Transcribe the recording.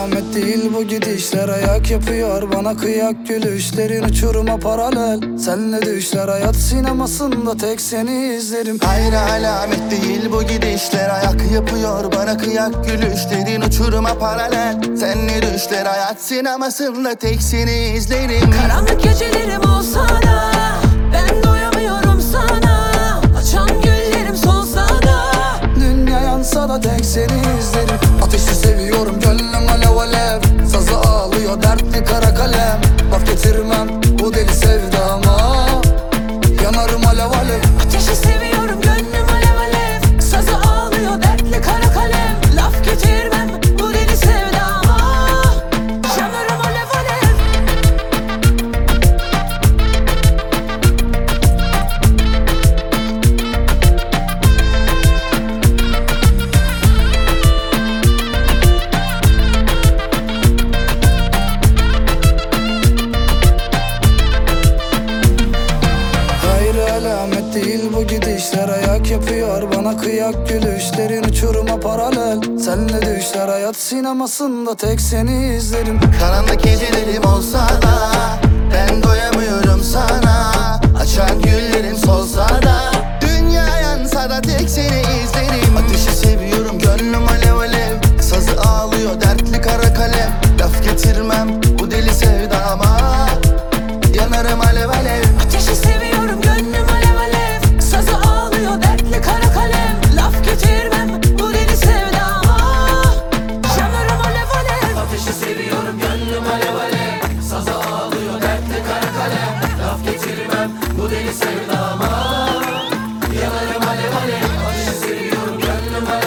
alamet değil bu gidişler. Ayak yapıyor bana kıyak gülüşlerin, uçuruma paralel. Senle düşler hayat sinemasında, tek seni izlerim. Hayır alamet değil bu gidişler. Ayak yapıyor bana kıyak gülüşlerin, uçuruma paralel. Senle düşler hayat sinemasında, tek seni izlerim. Karanlık gecelerim olsa da ben doyamıyorum sana. Açan güllerim solsa da Dünya yansa da tek seni izlerim. Ateşi seviyorum gönlüm alev alev. Sazı ağlıyor dertli kara kalem. Laf getirmem bu deli sevdama, yanarım alev alev. ateşi seviyorum gönlüm alev alev. Sazı ağlıyor dertli kara kalem. Laf getirmem bu deli sevdama, yanarım alev alev. Hayır alamet değil bu gidişler. Ayak yapıyor bana kıyak gülüşlerin, uçuruma paralel. Senle düşler hayat sinemasında, tek seni izlerim. Karanlık gecelerim olsa da ben doyamıyorum sana. Açan güllerim solsa da dünya yansa da tek seni izlerim. Ateşi seviyorum gönlüm alev alev. Sazı ağlıyor dertli kara kalem. Laf getirmem bu deli sevdama, yanarım alev alev. Ateşi seviyorum gönlüm alev alev. Sazı ağlıyor dertli kara kalem. Laf getirmem bu deli sevdama, yanarım alev alev. Ateşi seviyorum gönlüm alev alev. Sazı ağlıyor dertli kara kalem. Laf getirmem bu deli sevdama, yanarım alev alev. Ateşi seviyorum gönlüm alev alev.